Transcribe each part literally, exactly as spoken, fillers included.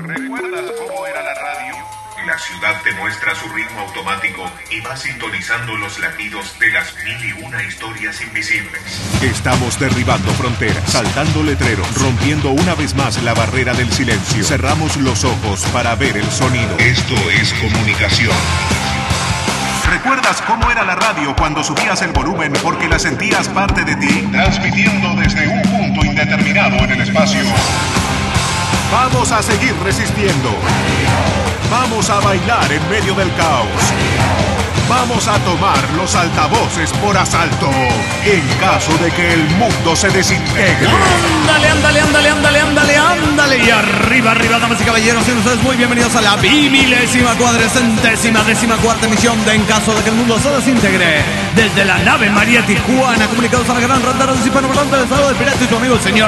¿Recuerdas cómo era la radio? La ciudad te muestra su ritmo automático y va sintonizando los latidos de las mil y una historias invisibles. Estamos derribando fronteras, saltando letreros, rompiendo una vez más la barrera del silencio. Cerramos los ojos para ver el sonido. Esto es comunicación. ¿Recuerdas cómo era la radio cuando subías el volumen porque la sentías parte de ti? Transmitiendo desde un punto indeterminado en el espacio. Vamos a seguir resistiendo. Vamos a bailar en medio del caos. Vamos a tomar los altavoces por asalto en caso de que el mundo se desintegre. Ándale, ándale, ándale, ándale, ándale, ándale. Y arriba, arriba, damas y caballeros, sean ustedes muy bienvenidos a la bimilésima, cuadrecentésima, décima cuarta emisión de En caso de que el mundo se desintegre. Desde la nave María Tijuana, comunicados a la gran rondada de hispanohablante del estado del pirata y su amigo el señor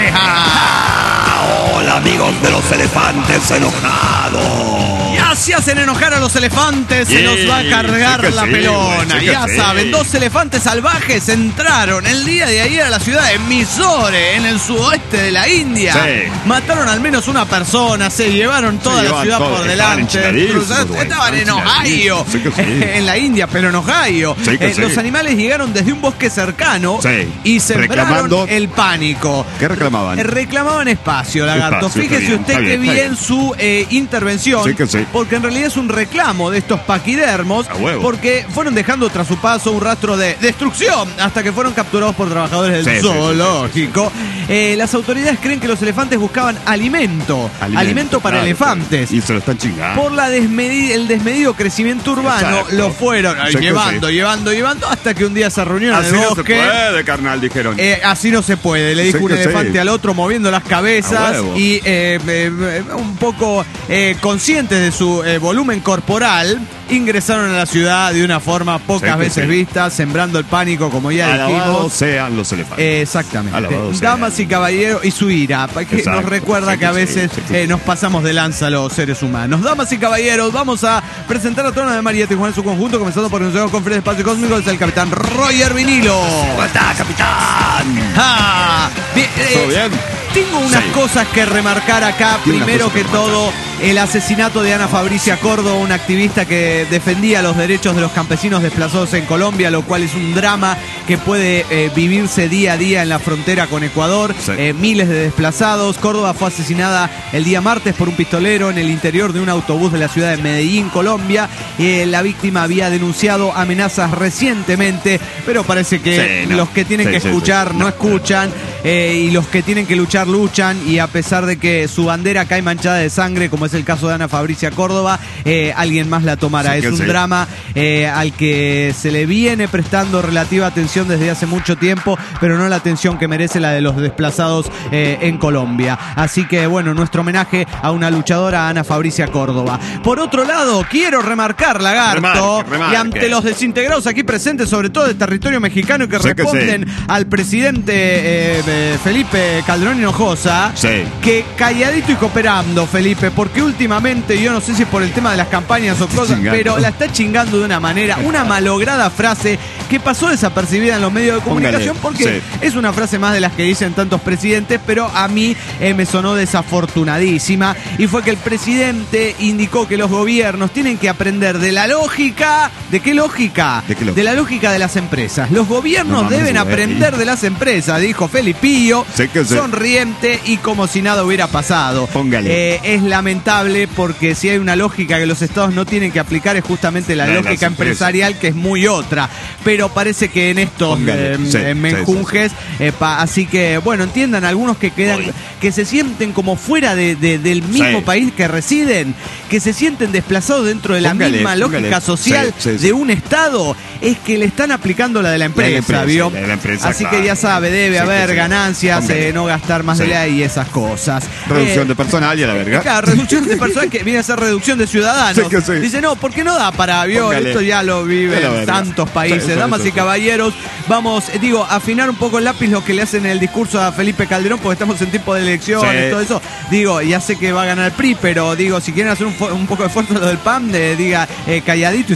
Lagarteja. Hola amigos de los elefantes enojados. Ya se hacen enojar a los elefantes, sí, se nos va a cargar sí la sí, pelona. güey, sí ya sí. saben, dos elefantes salvajes entraron el día de ayer a la ciudad de Mysore, en el sudoeste de la India. Sí. Mataron al menos una persona, se llevaron toda Se la ciudad todo, por estaban delante. enchiladísimos, güey, Estaban en Ohio, sí que sí. en la India, pero en Ohio. Sí que Eh, sí. Los animales llegaron desde un bosque cercano Sí. y sembraron Reclamando- el pánico. ¿Qué reclamaban? Eh, Reclamaban espacio, lagarto. Espacio, Fíjese está bien, usted está qué bien, está bien bien. su eh, intervención. Sí que sí. Porque en realidad es un reclamo de estos paquidermos. A huevo. Porque fueron dejando tras su paso un rastro de destrucción hasta que fueron capturados por trabajadores del Sí, sí, sí, zoológico. Eh, las autoridades creen que los elefantes buscaban alimento. Alimento, para claro, elefantes. Y se lo están chingando. Por la desmedi- el desmedido crecimiento urbano, Exacto. lo fueron eh, Sí que llevando, sí. llevando, llevando, hasta que un día se reunieron Así en el no se bosque. puede, carnal, dijeron. Eh, así no se puede, le dijo Sí un que elefante sí. al otro moviendo las A cabezas huevo. y eh, eh, un poco eh, conscientes de su eh, volumen corporal, ingresaron a la ciudad de una forma pocas Sí que veces sí. vista, sembrando el pánico, como ya Alabados dijimos. sean los elefantes. Eh, exactamente. Alabados Damas sean. y caballeros, y su ira, que Exacto. nos recuerda Sí que a que sí, veces sí que eh, sí. nos pasamos de lanza los seres humanos. Damas y caballeros, vamos a presentar a toda la de María Tijuana en su conjunto, comenzando por el señor conferencia de espacio cósmico, es el capitán Roger Vinilo. ¿Cómo está, capitán? Ah, bien, eh, ¿Todo bien? Tengo unas Sí. cosas que remarcar acá. Tiene unas Primero cosas que que remarcar. todo, el asesinato de Ana Fabricia Córdoba, una activista que defendía los derechos de los campesinos desplazados en Colombia, lo cual es un drama que puede eh, vivirse día a día en la frontera con Ecuador. Sí. Eh, miles de desplazados. Córdoba fue asesinada el día martes por un pistolero en el interior de un autobús de la ciudad de Medellín, Colombia. Eh, la víctima había denunciado amenazas recientemente, pero parece que Sí, no. los que tienen Sí, que sí, escuchar sí. no, No, escuchan. Eh, y los que tienen que luchar, luchan, y a pesar de que su bandera cae manchada de sangre, como es el caso de Ana Fabricia Córdoba, eh, alguien más la tomará. Sí es que un sí. drama eh, al que se le viene prestando relativa atención desde hace mucho tiempo, pero no la atención que merece la de los desplazados eh, en Colombia. Así que, bueno, nuestro homenaje a una luchadora, Ana Fabricia Córdoba. Por otro lado, quiero remarcar, lagarto, Remarque, remarque. y ante los desintegrados aquí presentes, sobre todo del territorio mexicano, y que Sí que responden sí. al presidente eh, eh, Felipe Calderón Hinojosa, Sí. que calladito y cooperando, Felipe, porque últimamente, yo no sé si es por el tema de las campañas o cosas, chingando. pero la está chingando de una manera, una malograda frase que pasó desapercibida en los medios de comunicación, Póngale, porque sí. es una frase más de las que dicen tantos presidentes, pero a mí eh, me sonó desafortunadísima, y fue que el presidente indicó que los gobiernos tienen que aprender de la lógica. ¿De qué lógica? ¿De qué lógica? la lógica de las empresas. Los gobiernos No mames, deben güey. aprender de las empresas, dijo Felipillo, Sí que sí. sonriente y como si nada hubiera pasado. Póngale. Eh, es lamentable, porque si hay una lógica que los estados no tienen que aplicar, es justamente la, La de las lógica empresas. empresarial, que es muy otra. Pero parece que en estos Póngale. eh, Sí, eh, sí, menjunjes, eh, pa- así que, bueno, entiendan algunos que quedan, Oye. que se sienten como fuera de, de- del mismo Sí. país que residen, que se sienten desplazados dentro de la Póngale, misma póngale. lógica social Sí, sí, sí. de un estado, es que le están aplicando la de la empresa, empresa, ¿vio? la de la empresa, Así claro. que ya sabe, debe Sí, haber que sí. ganancias, Póngale. eh, no gastar más de Sí. ley y esas cosas. Reducción Eh, de personal y a la verga. Claro, reducción de personal, que viene a ser reducción de ciudadanos. Sí que sí. Dice, no, porque no da para, vio, Póngale. esto ya lo Ya la viven verga. tantos países. Sí, sí, Damas sí, y sí. caballeros, vamos, eh, digo, afinar un poco el lápiz lo que le hacen en el discurso a Felipe Calderón, porque estamos en tiempo de elecciones, Sí. todo eso. Digo, ya sé que va a ganar el P R I, pero digo, si quieren hacer un, fo- un poco de esfuerzo lo del P A M, de, diga, eh, calladito y sonriendo.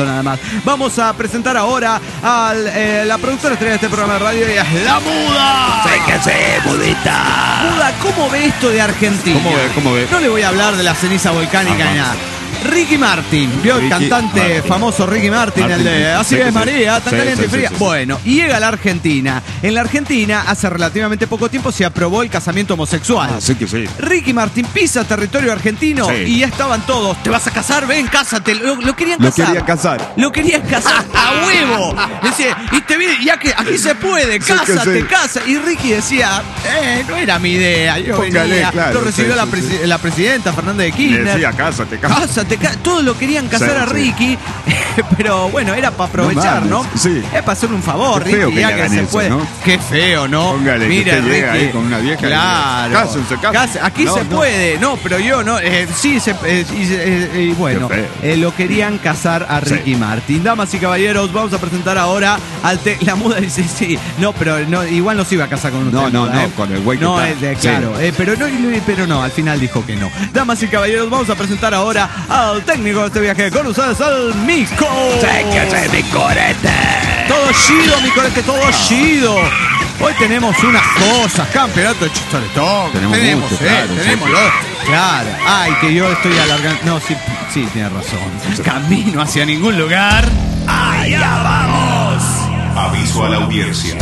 sueldo nada más. Vamos a presentar ahora a eh, la productora estrella de este programa de radio, y es La Muda. Sí que sí, Mudita. Muda, ¿cómo ve esto de Argentina? ¿Cómo ve? ¿Cómo ve? No le voy a hablar de la ceniza volcánica Ajá. ni nada. Ricky Martin, vio el Ricky cantante Martin. famoso Ricky Martin, Martin, el de sí, Así sí, es sí. María, tan Sí, caliente sí, y fría. sí, sí, sí. Bueno, y llega a la Argentina. En la Argentina, hace relativamente poco tiempo, se aprobó el casamiento homosexual. Ah, sí que sí. Ricky Martin pisa territorio argentino Sí. y ya estaban todos. ¿Te vas a casar? Ven, cásate. Lo, lo querían Lo casar. querían casar. Lo querían casar a huevo. Decía, y te viene, ya que aquí se puede, Sí que cásate, sí. casa. Y Ricky decía, eh, no era mi idea. Yo Póngale, venía. claro, Lo recibió sí, la, sí, presi- sí. la presidenta Fernández de Le Kirchner. decía, cásate, cásate. Cásate, ca- todos lo querían casar Sí, a sí. Ricky, pero bueno, era para aprovechar, ¿no? mames, sí. Es para hacerle un favor, Qué feo Ricky, que ya le que hagan se eso, puede. ¿no? Qué feo, ¿no? Póngale que Mira, usted llega Ricky, ahí con una vieja y le dice, claro. "Cásense, cásense". Case- Aquí No, se no. puede, no, pero yo no. eh, sí, se, eh, y, eh, y bueno, Qué feo. eh, lo querían casar a Ricky Sí. Martin. Damas y caballeros, vamos a presentar ahora al te La Muda dice, sí, no, pero no, igual no se iba a casar con usted. No, no, Muda, no, ¿eh? con el güey que No, está. eh, de- Sí. claro, eh, pero no, pero no, al final dijo que no. Damas y caballeros, vamos a presentar ahora al técnico de este viaje con ustedes, al Mico. Sí que sí, mi corete. Todo chido, mi corete, todo chido. Hoy tenemos unas cosas, campeonato de chistoletón. Tenemos tenemos, mucho, eh, claro, tenemos sí. lo- Claro. Ay, que yo estoy alargando. No, sí, sí, tiene razón. Camino hacia ningún lugar. Allá vamos. Aviso a la audiencia.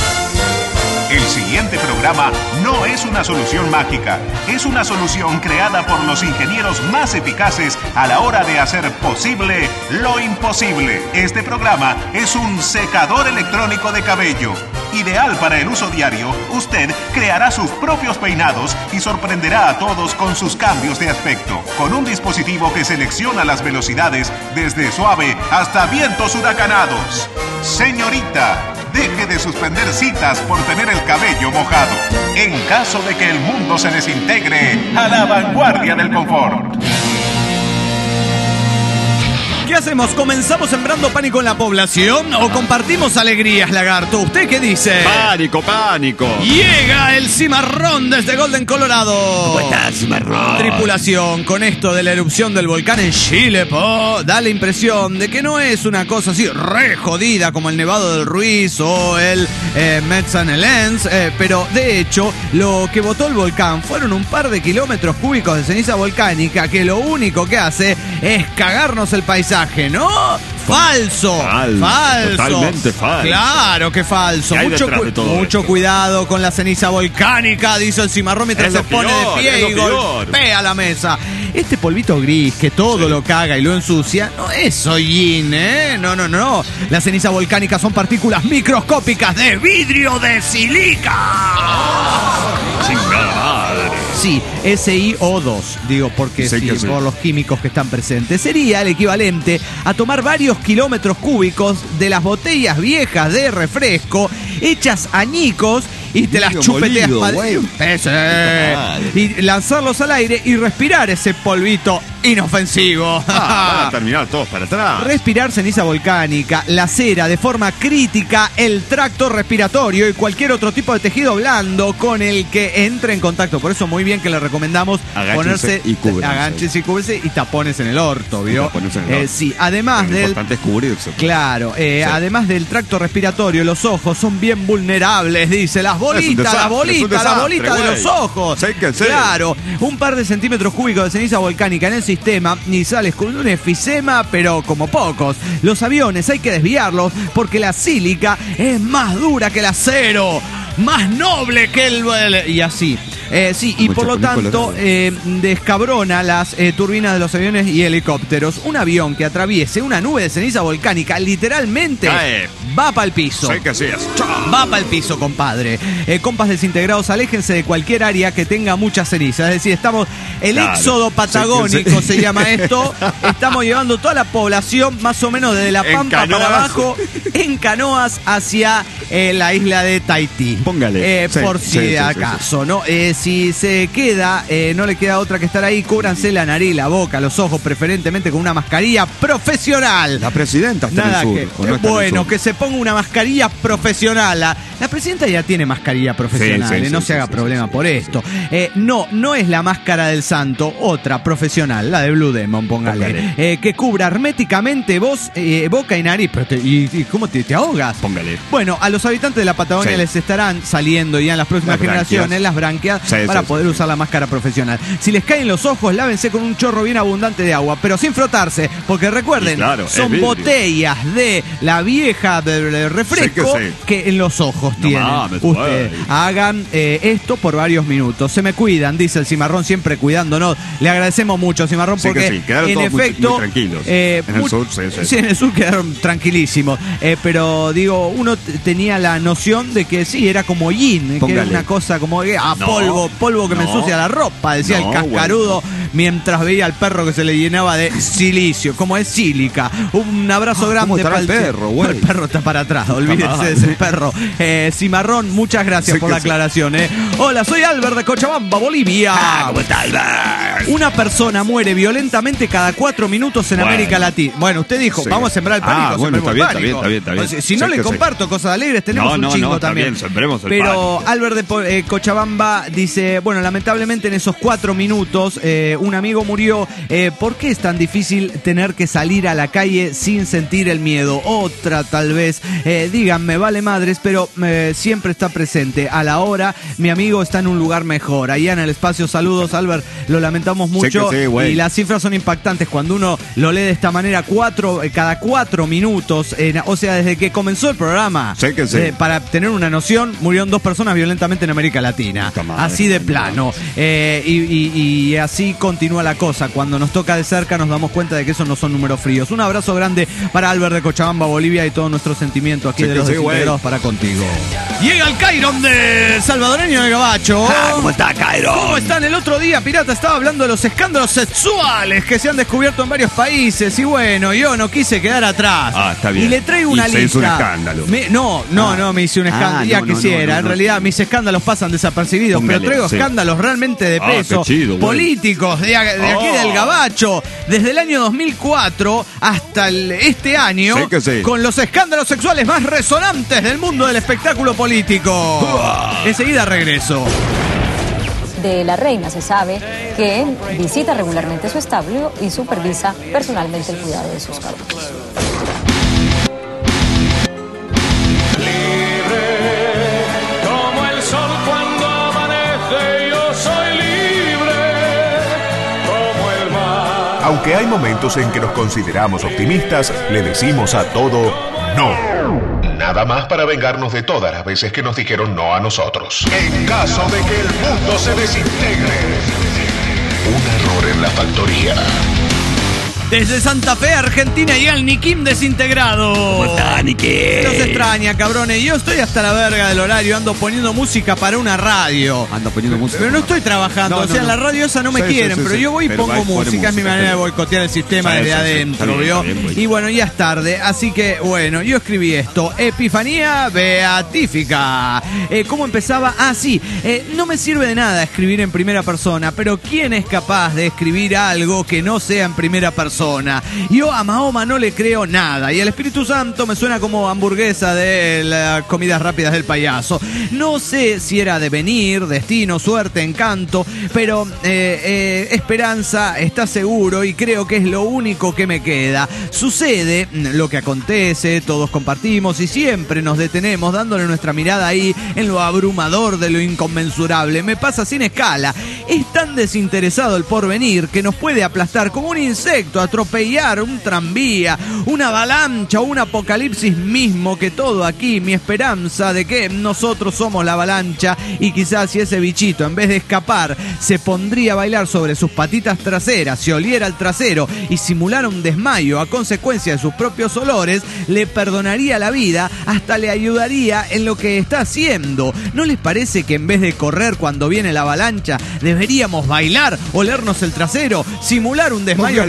El siguiente programa no es una solución mágica, es una solución creada por los ingenieros más eficaces a la hora de hacer posible lo imposible. Este programa es un secador electrónico de cabello. Ideal para el uso diario, usted creará sus propios peinados y sorprenderá a todos con sus cambios de aspecto. Con un dispositivo que selecciona las velocidades desde suave hasta vientos huracanados. Señorita, deje de suspender citas por tener el cabello mojado. En caso de que el mundo se desintegre, a la vanguardia del confort. ¿Qué hacemos? ¿Comenzamos sembrando pánico en la población o compartimos alegrías, lagarto? ¿Usted qué dice? Pánico, pánico. Llega el cimarrón desde Golden, Colorado. ¿Cómo estás, Marrón? Tripulación, con esto de la erupción del volcán en Chile, po, da la impresión de que no es una cosa así re jodida como el Nevado del Ruiz o el eh, Metzanelens, eh, pero de hecho lo que botó el volcán fueron un par de kilómetros cúbicos de ceniza volcánica que lo único que hace es cagarnos el paisaje, ¿no? Falso, Falso, falso, totalmente falso. Claro que falso. ¿Qué hay Mucho, detrás cu- de todo mucho esto? cuidado con la ceniza volcánica, dice el cimarrón mientras Es se lo pone peor, de pie es lo y peor. golpea la mesa. Este polvito gris que todo Sí. lo caga y lo ensucia, no es hollín, ¿eh? No, no, no. Las cenizas volcánicas son partículas microscópicas de vidrio de silica. Chingada madre. Sí, S I O dos, digo, porque Sí sí, que sí. por los químicos que están presentes. Sería el equivalente a tomar varios kilómetros cúbicos de las botellas viejas de refresco hechas añicos y te las Medio chupeteas molido, pa- güey. Ese. Madre. Y lanzarlos al aire y respirar ese polvito inofensivo. Ah, van a terminar todos para atrás. Respirar ceniza volcánica lacera de forma crítica el tracto respiratorio y cualquier otro tipo de tejido blando con el que entre en contacto. Por eso muy bien que le recomendamos Agáchense ponerse y cúbranse. agáchense y cúbranse y tapones en el orto, ¿vio? Y tapones en el Eh, orto. sí, además Lo del importante es cubrirse. Claro, eh, Sí. además del tracto respiratorio, los ojos son bien vulnerables, dice. Las bolitas, desastre, la es un bolita, la desastre, bolita de güey. los ojos. Sí que sí. Claro, un par de centímetros cúbicos de ceniza volcánica en el sistema y sales con un efisema, pero como pocos. Los aviones hay que desviarlos porque la sílica es más dura que el acero, más noble que el... el- y así. Eh, sí, y Mucho por lo película, tanto ¿no? eh, descabrona las eh, turbinas de los aviones y helicópteros. Un avión que atraviese una nube de ceniza volcánica literalmente Cae. va para el piso. Sí que sí es. Chao. Va para el piso, compadre. Eh, compas desintegrados, aléjense de cualquier área que tenga mucha ceniza. Es decir, estamos. El Claro. éxodo patagónico Sí, sí. se llama esto. Estamos llevando toda la población, más o menos desde La En Pampa canoas. para abajo, en canoas hacia eh, la isla de Tahití. Póngale. Eh, Sí, por sí, si de sí, sí, acaso, ¿no? Eh, si se queda, eh, no le queda otra que estar ahí, cúbranse la nariz, la boca, los ojos, preferentemente con una mascarilla profesional. La presidenta está Nada en el que. sur. ¿o no está en el bueno, sur? que se ponga una mascarilla profesional. La, La presidenta ya tiene mascarilla profesional, Sí, sí, eh, no sí, se sí, haga sí, problema sí, por sí, esto. Eh, no, no es la máscara del santo, otra profesional, la de Blue Demon, póngale. Póngale. Eh, que cubra herméticamente voz, eh, boca y nariz. Pero te- y, y ¿cómo te, te ahogas? Póngale. Bueno, a los habitantes de la Patagonia Sí. les estarán saliendo ya en las próximas Las branquias. generaciones las branquias Sí, para sí, poder sí. usar la máscara profesional. Si les caen los ojos, lávense con un chorro bien abundante de agua, pero sin frotarse, porque recuerden, Y claro, es son vidrio. botellas de la vieja de, de refresco Sí que sí. que en los ojos No tienen. mames, Ustedes güey. hagan eh, esto por varios minutos. Se me cuidan, dice el Cimarrón, siempre cuidándonos. Le agradecemos mucho, Cimarrón, Sí que porque sí, quedaron en todos muy- efecto muy tranquilos. eh, En el mu- sur, sí, sí. sí, en el sur quedaron tranquilísimos. Eh, pero digo, uno t- tenía la noción de que sí, era como yin, que era Póngale. una cosa como que, ah, No, polvo, polvo que me no. ensucia la ropa, decía No, el cascarudo mientras veía al perro que se le llenaba de silicio, como es sílica. Un abrazo Ah, grande ¿cómo estará para el perro, güey? El perro está para atrás, olvídese mal. de ese perro. Eh, Cimarrón, muchas gracias Sí por que la sí. aclaración. Eh. Hola, soy Albert de Cochabamba, Bolivia. Ah, ¿cómo está, Albert? Una persona muere violentamente cada cuatro minutos en Bueno. América Latina. Bueno, usted dijo, Sí. vamos a sembrar el Ah, pánico. bueno, sembremos está el bien, pánico. está bien, está bien, está bien. Si, si no Sí le que sí. comparto cosas alegres, tenemos No, un no, chingo no, está también. bien, sembremos el Pero pánico. Albert de Po- eh, Cochabamba dice, bueno, lamentablemente en esos cuatro minutos eh, un amigo murió. Eh, ¿Por qué es tan difícil tener que salir a la calle sin sentir el miedo? Otra tal vez. Eh, díganme, vale madres, pero eh, siempre está presente. A la hora, mi amigo está en un lugar mejor. Allá en el espacio, saludos, Albert. Lo lamentamos mucho. que sí, güey. y las cifras son impactantes cuando uno lo lee de esta manera. Cuatro, eh, cada cuatro minutos, en- o sea, desde que comenzó el programa. Sí que sí. eh, para tener una noción, murieron dos personas violentamente en América Latina. Puta madre, Así de coño. plano. Eh, y, y- y así continúa la cosa. Cuando nos toca de cerca nos damos cuenta de que esos no son números fríos. Un abrazo grande para Albert de Cochabamba, Bolivia, y todo nuestro sentimiento aquí Sí de que los sí, güey. desintegrados para contigo. Llega el Cairon de Salvadoreño de Gabacho. Ah, ¿cómo está, Cairo? ¿Cómo están? El otro día, Pirata estaba hablando de los escándalos sexuales que se han descubierto en varios países. Y bueno, yo no quise quedar atrás. Ah, está bien. Y le traigo una Y se lista. hizo un escándalo. Me- no, no, Ah. no me hice un Ah, escándalo. ya no, no, quisiera. no, no, en no. realidad, mis escándalos pasan desapercibidos. Póngale, pero traigo sí. escándalos realmente de Ah, peso. qué chido, güey. políticos de, a- de aquí Oh. del Gabacho. Desde el año dos mil cuatro hasta el- este año. Sí que sí. Con los escándalos sexuales más resonantes del mundo del espectáculo político. Enseguida regreso. De la reina se sabe que visita regularmente su establo y supervisa personalmente el cuidado de sus caballos. Como el sol cuando amanece, yo soy libre, como el mar. Aunque hay momentos en que nos consideramos optimistas, le decimos a todo no. Nada más para vengarnos de todas las veces que nos dijeron no a nosotros. En caso de que el mundo se desintegre. Un error en la factoría. Desde Santa Fe, Argentina, llega el Nikim desintegrado. ¿Cómo está, Niki? No se extraña, cabrones. Yo estoy hasta la verga del horario. Ando poniendo música para una radio. Anda poniendo música. Pero no estoy trabajando. No, o sea, no, en la no. radio esa no me Sí, sí, quieren. sí, pero sí. yo voy y Pero pongo va y pone música. Es mi música, manera de está bien. boicotear el sistema Sí, desde sí, sí. adentro, Está bien, ¿vio? está bien, güey. Y bueno, ya es tarde. Así que, bueno, yo escribí esto. Epifanía beatífica. Eh, ¿Cómo empezaba? Ah, sí. Eh, no me sirve de nada escribir en primera persona. Pero ¿quién es capaz de escribir algo que no sea en primera persona? Yo a Mahoma no le creo nada. Y el Espíritu Santo me suena como hamburguesa de las comidas rápidas del payaso. No sé si era devenir, destino, suerte, encanto, pero eh, eh, esperanza está seguro y creo que es lo único que me queda. Sucede lo que acontece, todos compartimos y siempre nos detenemos dándole nuestra mirada ahí en lo abrumador de lo inconmensurable. Me pasa sin escala. Es tan desinteresado el porvenir que nos puede aplastar como un insecto, atropellar un tranvía, una avalancha o un apocalipsis mismo, que todo aquí, mi esperanza de que nosotros somos la avalancha y quizás si ese bichito en vez de escapar se pondría a bailar sobre sus patitas traseras, se oliera el trasero y simulara un desmayo a consecuencia de sus propios olores, le perdonaría la vida, hasta le ayudaría en lo que está haciendo. ¿No les parece que en vez de correr cuando viene la avalancha, deberíamos bailar, olernos el trasero, simular un desmayo Póngale. con nuestros Sí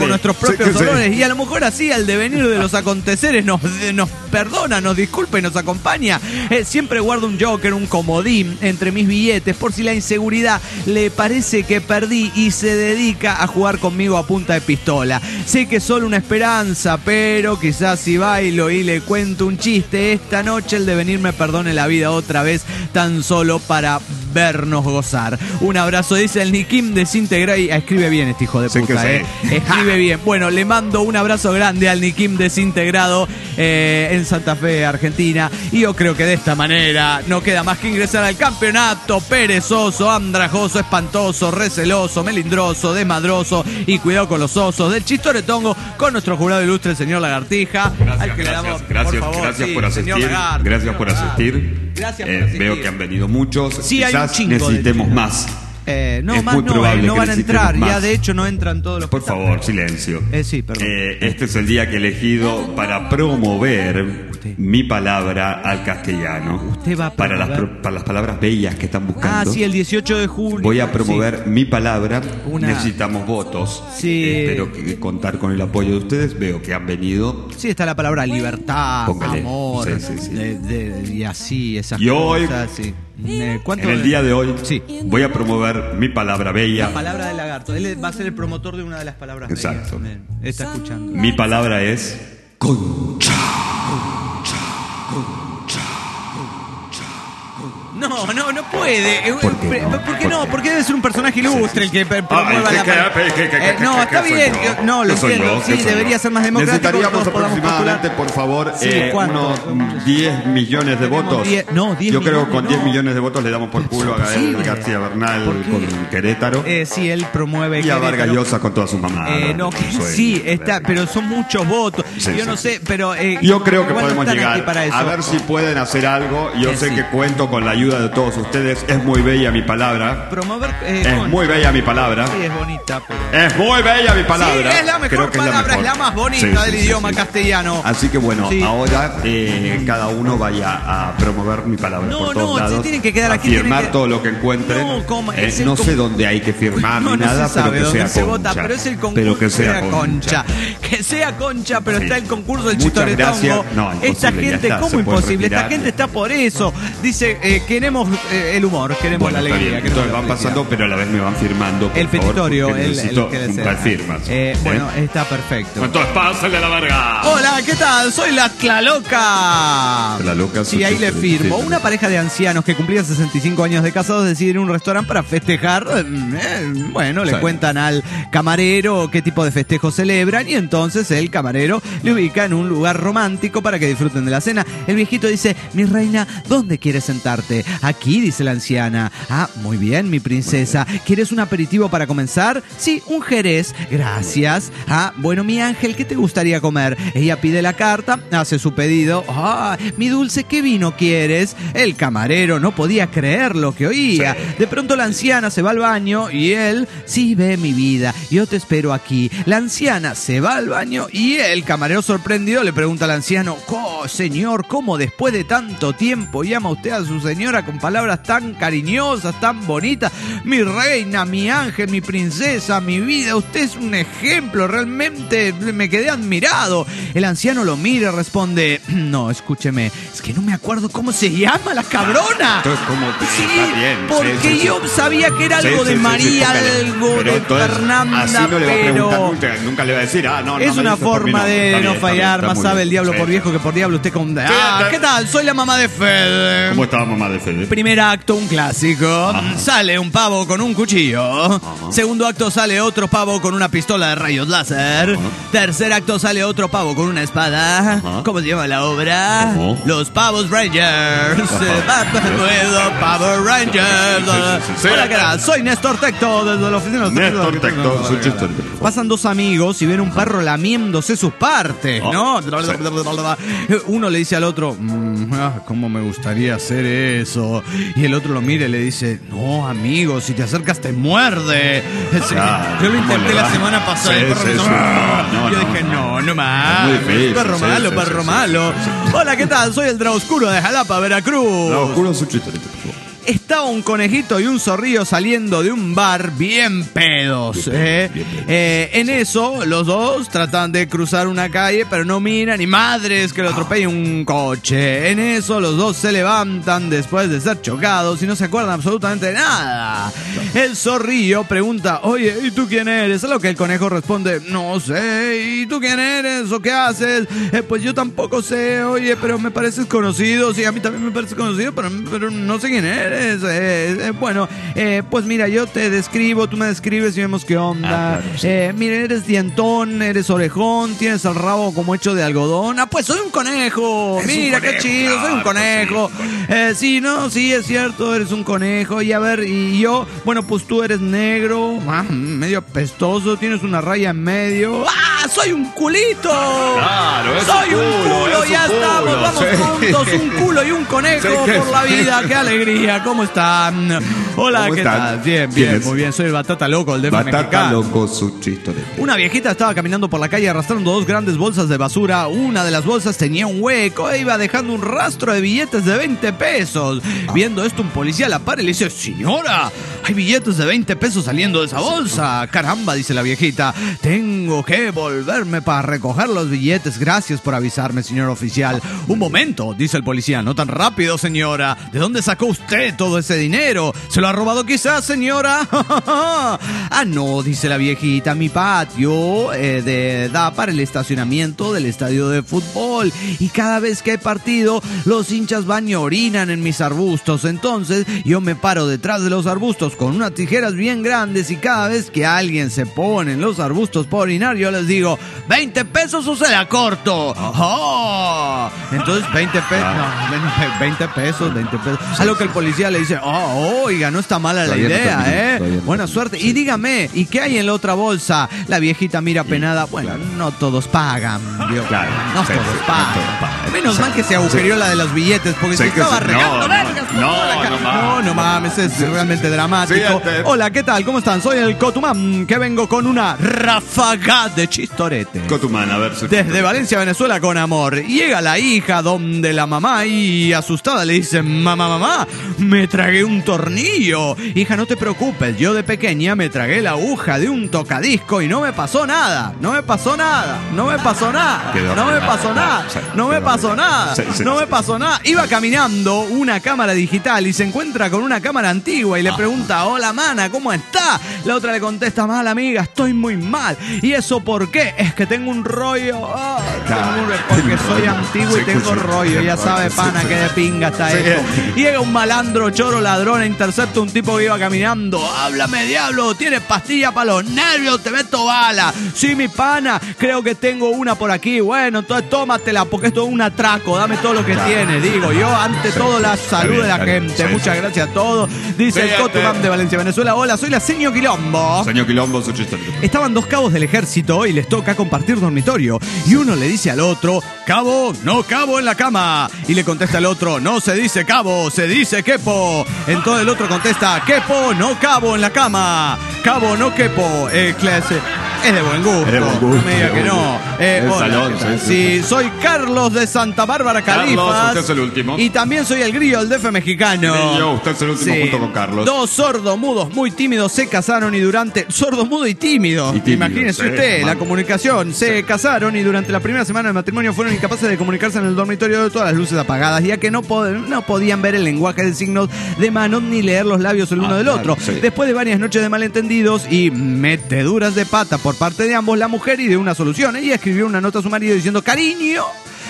propios Sí, sí. dolores. Y a lo mejor así al devenir de los aconteceres nos, nos perdona, nos disculpa y nos acompaña. Eh, siempre guardo un joker, un comodín entre mis billetes por si la inseguridad le parece que perdí y se dedica a jugar conmigo a punta de pistola. Sé que es solo una esperanza, pero quizás si bailo y le cuento un chiste esta noche el devenir me perdone la vida otra vez tan solo para vernos gozar. Un abrazo, dice el Nikim desintegrado. Y escribe bien este hijo de Sí, puta, que eh. sí. Escribe bien. Bueno, le mando un abrazo grande al Nikim desintegrado eh, en Santa Fe, Argentina. Y yo creo que de esta manera no queda más que ingresar al campeonato perezoso, andrajoso, espantoso, receloso, melindroso, desmadroso y cuidado con los osos del Chistoretongo con nuestro jurado ilustre, el señor Lagartija. Gracias, al que le gracias, damos, gracias, por favor, gracias sí, por señor asistir. Lagarto, Gracias por señor asistir. Lagarto. Gracias por Eh, asistir. Veo que han venido muchos. Sí, hay un Quizás chingo de necesitemos chicos. más. Eh, no, Es más muy no, probable eh, no que van a necesitemos entrar. Ya más. de hecho no entran todos los Por que están. favor, silencio. Eh, sí, perdón. Eh, este es el día que he elegido para promover mi palabra al castellano. Usted va a para las, promover- pro- para las palabras bellas que están Ah, buscando. sí, el dieciocho de julio. Voy a promover mi palabra. Una- Necesitamos votos. Sí. Eh, espero que contar con el apoyo de ustedes. Veo que han venido. Sí, está la palabra libertad, Póngale. amor, Sí, sí, sí. de- de- y así, esas Y hoy- cosas. Sí. Eh, ¿cuánto- En el día de hoy Sí. voy a promover mi palabra bella. La palabra del lagarto. Él va a ser el promotor de una de las palabras Exacto. bellas. Eh, Está escuchando. Mi palabra es concha. No, no, no puede. Eh, ¿Por qué eh, no? ¿Por qué ¿Por no? qué? Porque debe ser un personaje ilustre el que pe- promueva Ay, la ¿qué- palabra. qué- qué- qué- Eh, qué- No, qué- está qué soy bien. yo? yo- No, lo ¿Qué soy entiendo. yo? Sí, ¿Qué soy debería yo? ser más democrático. Necesitaríamos todos podamos aproximadamente, postular. por favor, Sí, eh, ¿cuánto? unos diez millones de Tenemos votos. diez- no, diez Yo creo que millones, con diez no. millones de votos le damos por culo a Gael Imposible. García Bernal ¿Por qué? con Querétaro. Eh, sí, él promueve. Y a Vargas Querétaro. Llosa con todas sus mamás. Eh, no, que sí, está, pero son muchos votos. Sí, Yo sí, no sí. sé, pero. eh, Yo creo que igual no podemos están llegar aquí para eso. a ver si pueden hacer algo. Yo Eh, sé sí. que cuento con la ayuda de todos ustedes. Es muy bella mi palabra. Promover. eh, Es con- muy bella mi palabra. Sí, es bonita, pero. Es muy bella mi palabra. Sí, es la mejor Creo que palabra, mejor. es la más bonita Sí, sí, del sí, idioma sí. castellano. Así que bueno, Sí. ahora eh, cada uno vaya a promover mi palabra No, por no, todos se lados. tienen que quedar a aquí, tienen firmar que- todo lo que encuentren. No, ¿cómo? Eh, Es el no com- sé dónde hay que firmar No, ni no nada, se sabe pero que dónde sea se concha. vota, pero es el concurso. Pero que sea concha. concha. Que sea concha, pero Sí. está el concurso del Muchas Chistoretongo. gracias. No, imposible, Esta ya gente, está, ¿cómo se puede imposible? Esta retirar. gente está por eso. Dice, eh, queremos eh, el humor, queremos Bueno, la está alegría. bien. queremos Entonces la van felicidad. pasando, pero a la vez me van firmando. Por El favor, petitorio, porque el, el necesito que juntar desea. firmas. Eh, ¿eh? bueno, está perfecto. Entonces pásale la verga. Hola, ¿qué tal? Soy la Tlaloca. La loca. Sí, ahí le firmo. Una pareja de ancianos que cumplían sesenta y cinco años de casados deciden ir a un restaurante para festejar. Eh, bueno, le Sí. cuentan al camarero qué tipo de festejo celebran y entonces el camarero le ubica en un lugar romántico para que disfruten de la cena. El viejito dice, mi reina, ¿dónde quieres sentarte? Aquí, dice la anciana. Ah, muy bien, mi princesa. ¿Quieres un aperitivo para comenzar? Sí, un jerez. Gracias. Ah, bueno, mi ángel, ¿qué te gustaría comer? Ella pide la carta, hace su pedido. Ah, mi dulce, ¿qué vino quieres? El camarero no podía creer lo que oía. De pronto la anciana se va al baño y él, sí, ve mi vida, yo te espero aquí. La anciana se va al baño y el camarero sorprendido le pregunta al anciano, oh, señor, ¿cómo después de tanto tiempo llama usted a su señora con palabras tan cariñosas, tan bonitas? Mi reina, mi ángel, mi princesa, mi vida, usted es un ejemplo, realmente me quedé admirado. El anciano lo mira y responde, no, escúcheme, es que no me acuerdo cómo se llama la cabrona. Entonces, ¿cómo? Sí, Está bien. porque Sí, sí, sí. yo sabía que era Sí, algo sí, de sí, sí, María, póngale. algo Pero de entonces, Fernanda, así no le va a preguntar pero... nunca, nunca le va a decir, ah, no, no Es me una dice por mi forma nombre. de Está no bien, está fallar, bien, está más muy sabe bien. el diablo Sí, por sí. viejo que por diablo usted con... Ah, está- ¿qué tal? Soy la mamá de Fede. ¿Cómo estaba mamá de Fede? Primer acto, un clásico. Sale un pavo con un cuchillo. Segundo acto, sale otro pavo con una pistola de rayos láser. Tercer acto, sale otro pavo con una espada. Ajá. ¿Cómo se llama la obra? ¿Cómo? Los Pavos Rangers. Puedo, Pavo Rangers. Sí, sí, sí, sí. Hola, ¿qué tal? Soy Néstor Tecto desde la oficina. Néstor Tecto, su chiste. Pasan dos amigos y ven un perro lamiéndose sus partes, ¿no? Uno le dice al otro, "Mm, ah, ¿cómo me gustaría hacer eso?" Y el otro lo mira y le dice, no, amigo, si te acercas te muerde. Sí, Ah, yo lo ¿cómo intenté le la va? semana pasada. Sí, el perro sí, me- sí. No, yo no, dije, no. no, no más. Es muy difícil, Perro sí, malo, sí, perro sí, malo. sí, sí, sí. Hola, ¿qué tal? Soy el Drago Oscuro de Jalapa, Veracruz. No, oscuro su chiste, por favor. estaba un conejito y un zorrillo saliendo de un bar bien pedos. Bien, eh. bien, bien. Eh, en eso, los dos tratan de cruzar una calle, pero no miran, y madres que lo atropella un coche. En eso, los dos se levantan después de ser chocados y no se acuerdan absolutamente de nada. El zorrillo pregunta, oye, ¿y tú quién eres? A lo que el conejo responde, no sé, ¿y tú quién eres? ¿O qué haces? Eh, pues yo tampoco sé, oye, pero me pareces conocido. Sí, a mí también me pareces conocido, pero, pero no sé quién eres. Eh, eh, bueno, eh, pues mira, yo te describo, tú me describes y vemos qué onda. Ah, claro, sí. eh, mira, eres dientón, eres orejón, tienes el rabo como hecho de algodón. Ah, pues soy un conejo. Es Mira, un qué conejo, chido, soy un claro, conejo. sí, un Eh, sí, no, sí, es cierto, eres un conejo. Y a ver, y yo, bueno, pues tú eres negro, ah, medio pestoso, tienes una raya en medio. ¡Ah, soy un culito! Claro, es soy un un culo, culo, es ya un estamos, culo, vamos sí. juntos, un culo y un conejo Sí, que por la sí. vida, qué alegría, ¿cómo están? Hola, ¿Cómo ¿qué están? tal? Bien, ¿Quién bien, es? muy bien, soy el Batata Loco, el de Batata mexicano. loco su chistorete. Una viejita estaba caminando por la calle arrastrando dos grandes bolsas de basura. Una de las bolsas tenía un hueco e iba dejando un rastro de billetes de veinte pesos. Viendo esto, un policía la para y le dice, señora, hay billetes de veinte pesos saliendo de esa bolsa. Caramba, dice la viejita, tengo que volverme para recoger los billetes. Gracias por avisarme, señor oficial. Un momento, dice el policía, no tan rápido, señora. ¿De dónde sacó usted todo ese dinero? ¿Se lo ha robado quizás, señora? Ah, no, dice la viejita, mi patio eh, de, da para el estacionamiento del estadio de fútbol. Y cada vez que hay partido, los hinchas van y orinan en mis arbustos. Entonces, yo me paro detrás de los arbustos con unas tijeras bien grandes y cada vez que alguien se pone en los arbustos para orinar, yo les digo, ¿veinte pesos o se la corto? Oh. Entonces, veinte pesos, no, veinte pesos, veinte pesos. A lo que el policía le dice, oh, oiga, no está mala la Todavía no idea, termino, ¿eh? todavía no Buena termino. suerte. Y dígame, ¿y qué hay en la otra bolsa? La viejita mira penada. Bueno, claro. no todos pagan, vio. Claro, No sí, todos sí, no pagan. todos pagan. Menos mal que se agujerió la de los billetes, porque Sé se que estaba sí. regando No, vergas por no, toda la cara. no No, mames. no mames, es realmente dramático. Sí, este- Hola, ¿qué tal? ¿Cómo están? Soy el Cotumán, que vengo con una ráfaga de chistorete. Cotumán, a ver su Desde Valencia, Venezuela, con amor. Llega la hija donde la mamá y asustada le dice, mamá, mamá, me tragué un tornillo. Hija, no te preocupes, yo de pequeña me tragué la aguja de un tocadisco y no me pasó nada. No me pasó nada. No me pasó nada. Quedó No me horrible. pasó nada. Sí, No me quedó pasó horrible. nada. Sí, sí, No sí. me pasó nada. Iba caminando una cámara digital y se encuentra con una cámara antigua y le pregunta, hola, mana, ¿cómo está? La otra le contesta, mal, amiga, estoy muy mal. ¿Y eso por qué? Es que tengo un rollo. Ah, tengo un- porque soy antiguo y Sí, tengo sí, rollo. sí, Ya sí, sabe, sí, pana, sí. que de pinga está esto. Llega un malandro, choro, ladrón, intercepta un tipo que iba caminando. Háblame, diablo, tienes pastilla para los nervios, te meto bala. Sí, mi pana, creo que tengo una por aquí. Bueno, entonces tómatela, porque esto es un atraco. Dame todo lo que tienes, digo yo. Ante todo, la salud bien, de la está bien. gente. Sí, Muchas sí. gracias a todos. Dice el Fíjate. Cotumán de Valencia, Venezuela. Hola, soy la seño Quilombo. Señor Quilombo, su chistorete. Estaban dos cabos del ejército y les toca compartir dormitorio. Y uno le dice al otro, cabo, no cabo en la cama. Y le contesta el otro, no se dice cabo, se dice quepo. Entonces el otro contesta, quepo, no cabo en la cama. Cabo, no quepo. Eh, clase. Es de buen gusto. Es de buen gusto, No me diga de que buen no. gusto. Eh, El hola, salón, ¿qué tal? sí, Sí, sí. soy Carlos de Santa Bárbara, Carlos, Califas. usted es el último. Y también soy el grillo del D F mexicano. Grillo, usted es el último junto con Carlos. Dos sordomudos muy tímidos se casaron y durante... Sordomudo y tímido. Y tímido, Imagínese sí, usted, la man. comunicación. Se casaron y durante la primera semana de matrimonio fueron incapaces de comunicarse en el dormitorio de todas las luces apagadas, ya que no, pod- no podían ver el lenguaje de signos de manos ni leer los labios el uno Ah, del claro, otro. sí. Después de varias noches de malentendidos y meteduras de pata por parte de ambos, la mujer ideó una solución. Ella escribió una nota a su marido diciendo, cariño,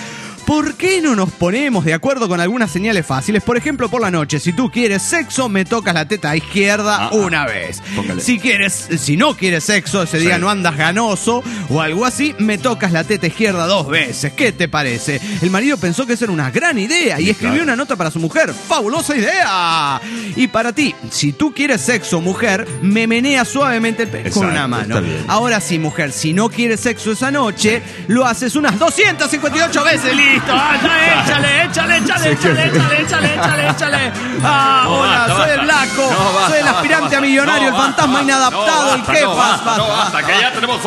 ¿por qué no nos ponemos de acuerdo con algunas señales fáciles? Por ejemplo, por la noche, si tú quieres sexo, me tocas la teta izquierda Ah, una ah, vez. póngale. Si quieres, si no quieres sexo, ese día Sí. no andas ganoso o algo así, me tocas la teta izquierda dos veces. ¿Qué te parece? El marido pensó que esa era una gran idea y Sí, escribió claro. una nota para su mujer. ¡Fabulosa idea! Y para ti, si tú quieres sexo, mujer, me menea suavemente el pene con Exacto, una mano. está bien. Ahora sí, mujer, si no quieres sexo esa noche, lo haces unas doscientas cincuenta y ocho veces. ¡Listo! ¡Ah, ya, échale, échale, échale, échale, échale, échale, échale, échale! ¡Ah, No, hola! basta, soy el basta. Blanco, No, basta, soy el basta, aspirante basta. a millonario, No, el basta, fantasma basta, inadaptado, no, el basta, jefas. no, basta, no, basta, que ya tenemos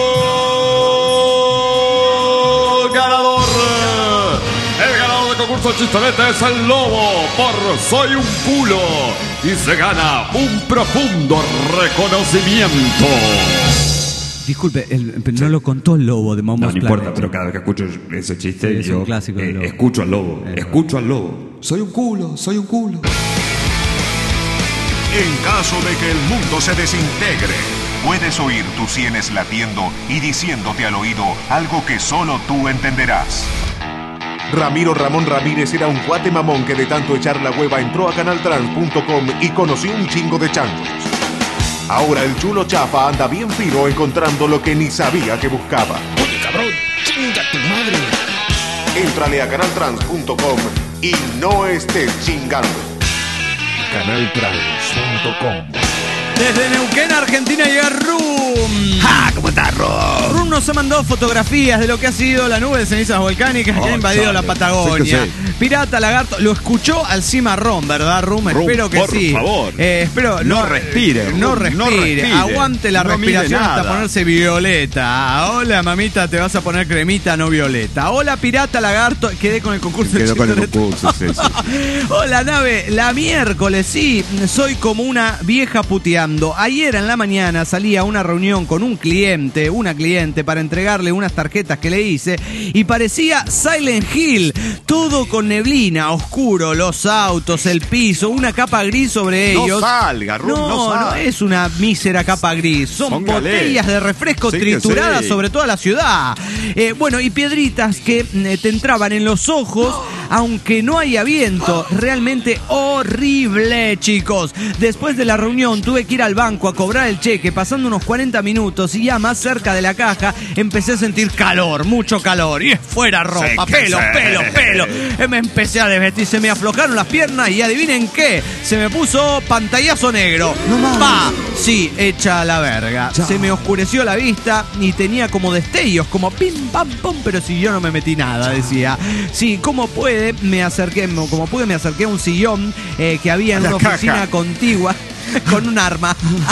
un ganador. El ganador del concurso chistorete es el lobo por Soy un culo y se gana un profundo reconocimiento. Disculpe, el, pero no lo contó el lobo de Momo No, no Planet. importa, pero cada vez que escucho ese chiste, Sí, es yo un clásico del eh, lobo. escucho al lobo, Eh, escucho al lobo. Soy un culo, soy un culo. En caso de que el mundo se desintegre, Puedes oír tus sienes latiendo y diciéndote al oído algo que solo tú entenderás. Ramiro Ramón Ramírez era un cuate mamón que de tanto echar la hueva entró a canal trans punto com y conoció un chingo de changos. Ahora el chulo chafa anda bien fino encontrando lo que ni sabía que buscaba. Oye, cabrón, chinga tu madre. Éntrale a canal trans punto com y no estés chingando. canal trans punto com. Desde Neuquén, Argentina, llega Rum. ¡Ja! ¿Cómo estás, Ron? Rum nos ha mandado fotografías de lo que ha sido la nube de cenizas volcánicas que Oh, ha invadido chale. la Patagonia. Sí que sí. Pirata, lagarto, lo escuchó al cimarrón, ¿verdad, Rum? Rum, Espero que por sí. favor. Eh, espero No respire, No Rum, respire. no respire. Aguante la No mire respiración hasta nada. ponerse violeta. Hola, mamita, te vas a poner cremita, no violeta. Hola, pirata, lagarto. Quedé con el concurso. Quedó con el Chistoreto. concurso, sí, sí. Hola, nave. La miércoles, sí. Soy como una vieja puteando. Ayer en la mañana salí a una reunión con un cliente, una cliente, para entregarle unas tarjetas que le hice y parecía Silent Hill. Todo con neblina, oscuro, los autos, el piso, una capa gris sobre No ellos. salga, Rum, no no, salga. no es una mísera capa gris. Son Póngale. botellas de refresco Sí que trituradas sí. sobre toda la ciudad. Eh, bueno, y piedritas que eh, te entraban en los ojos, aunque no haya viento. Realmente horrible, chicos. Después de la reunión tuve que ir al banco a cobrar el cheque, pasando unos cuarenta minutos y ya más cerca de la caja empecé a sentir calor, mucho calor. Y es fuera ropa, Sí que pelo, sí. pelo, pelo. Eh, Me empecé a desvestir, se me aflojaron las piernas y adivinen qué, se me puso pantallazo negro. Pa, sí, hecha a la verga. Se me oscureció la vista y tenía como destellos, como pim, pam, pum, pero si yo no me metí nada, decía. Sí, como puede, me acerqué, como pude me acerqué a un sillón eh, que había en A la una oficina caja. contigua. Con un arma.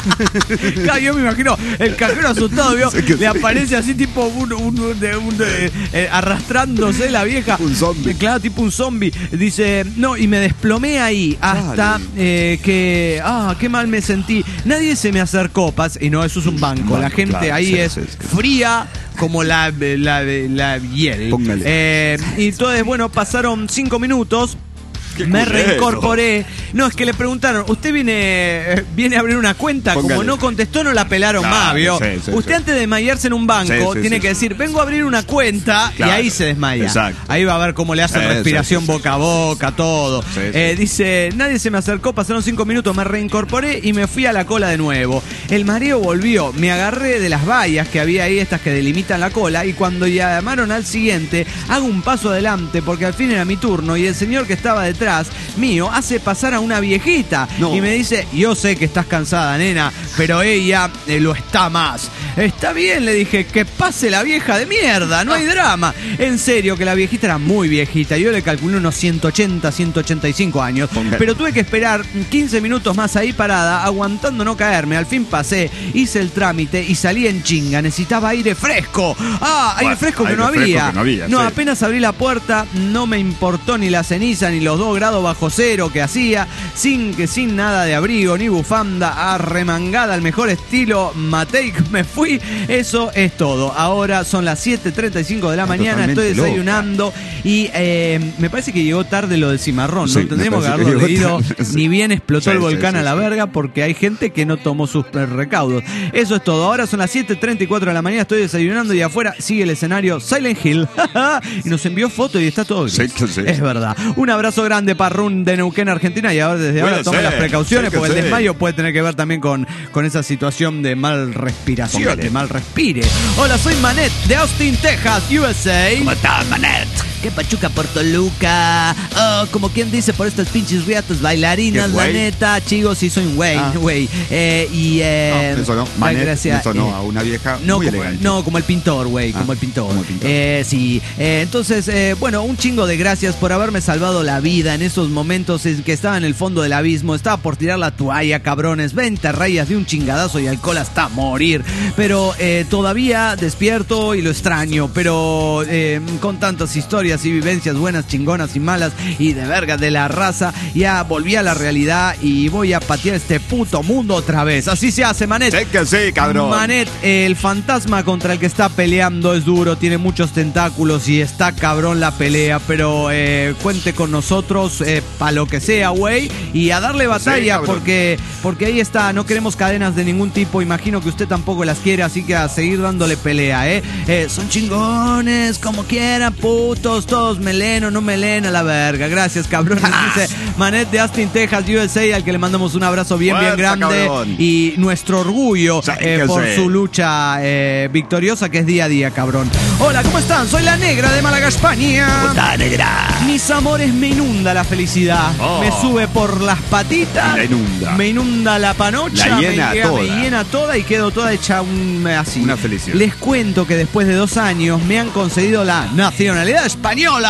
Claro, yo me imagino el cajero asustado, ¿vio? Sí que Le sí. aparece así tipo un, un- un- de- un- de- eh, arrastrándose la vieja. Un zombie. Claro, tipo un zombie. Dice, no, y me desplomé ahí hasta Dale. eh, que, ah, qué mal me sentí. Nadie se me acercó, pas, y no, eso es un banco. La Banco, gente claro, ahí sí, es sí, sí. fría como la, la, la hiel. Póngale. Eh, y entonces, bueno, pasaron cinco minutos. Me culero. reincorporé. No, es que le preguntaron, ¿usted viene eh, viene a abrir una cuenta? Como Póngale. no contestó, no la pelaron Claro, más, ¿vio? sí, sí, Usted sí. antes de desmayarse en un banco Sí, sí, tiene sí, que sí. decir, vengo a abrir una cuenta, Claro, y ahí se desmaya. exacto. Ahí va a ver cómo le hacen Sí, respiración sí, sí, boca a boca, todo. Sí, sí. Eh, dice, nadie se me acercó, pasaron cinco minutos, me reincorporé y me fui a la cola de nuevo. El mareo volvió, me agarré de las vallas que había ahí, estas que delimitan la cola, y cuando llamaron al siguiente, hago un paso adelante porque al fin era mi turno y el señor que estaba detrás mío hace pasar a una viejita No. y me dice, yo sé que estás cansada, nena, pero ella eh, lo está más. Está bien, le dije, que pase la vieja de mierda, no hay drama. En serio, que la viejita era muy viejita, yo le calculé unos ciento ochenta, ciento ochenta y cinco años, Póngale. pero tuve que esperar quince minutos más ahí parada, aguantando no caerme. Al fin pasé, hice el trámite y salí en chinga, necesitaba aire fresco. Ah, aire Bueno, fresco que aire no fresco había. que no había, No, sí. apenas abrí la puerta, no me importó ni la ceniza ni los dos grados bajo cero que hacía, sin que sin nada de abrigo ni bufanda, arremangada al mejor estilo Mateic, me fui. Eso es todo. Ahora son las siete treinta y cinco de la Está mañana, estoy totalmente loca. desayunando y eh, me parece que llegó tarde lo del cimarrón. Sí, No tendríamos que me haberlo parece que leído, llegó tarde, sí. ni bien explotó Sí, el sí, volcán sí, a la sí. verga, porque hay gente que no tomó sus eh, recaudos. Eso es todo. Ahora son las siete treinta y cuatro de la mañana, estoy desayunando y afuera sigue el escenario Silent Hill. Y nos envió fotos y está todo gris. Sí, que sí. Es verdad. Un abrazo grande para Run de Neuquén, Argentina, y ahora desde ahora Puede tome ser, las precauciones, sí que porque el sí. desmayo puede tener que ver también con, con esa situación de mal respiración, Póngale. de mal respire. Hola, soy Manet de Austin, Texas, U S A. ¿Cómo estás, Manet? Que Pachuca por Toluca. Oh, como quien dice, por estas pinches riatas bailarinas, ¿Qué la güey? neta, chicos, sí soy un güey, Ah. güey. Eh, y eh, No, me sonó, ay, Manet, gracias, me sonó eh, a una vieja no, muy como, elegante. no, como el pintor, güey, Ah, como el pintor. como el pintor. Eh, sí, eh, entonces, eh, bueno, un chingo de gracias por haberme salvado la vida en esos momentos en que estaba en el fondo del abismo. Estaba por tirar la toalla, cabrones. veinte rayas de un chingadazo y alcohol hasta morir. Pero eh, todavía despierto y lo extraño. Pero eh, con tantas historias historias y vivencias buenas, chingonas y malas y de verga de la raza. Ya volví a la realidad y voy a patear este puto mundo otra vez. Así se hace, Manet. Sí que sí, cabrón. Manet, el fantasma contra el que está peleando es duro, tiene muchos tentáculos y está cabrón la pelea, pero eh, cuente con nosotros eh, para lo que sea, güey, y a darle batalla, sí, porque, porque ahí está, no queremos cadenas de ningún tipo, imagino que usted tampoco las quiere, así que a seguir dándole pelea, ¿eh? eh son chingones, como quieran, putos, todos meleno, no melena, la verga. Gracias, cabrón. Dice Manet de Austin, Texas, U S A, al que le mandamos un abrazo bien, Fuerza, bien grande, cabrón. Y nuestro orgullo eh, por sé. su lucha eh, victoriosa, que es día a día, cabrón. Hola, ¿cómo están? Soy la negra de Málaga, España. ¿Cómo está, negra? Mis amores, me inunda la felicidad. Oh. Me sube por las patitas. La inunda. Me inunda la panocha. La llena me, llega, toda. me llena toda y quedo toda hecha un, así. Una felicidad. Les cuento que después de dos años me han concedido la nacionalidad española.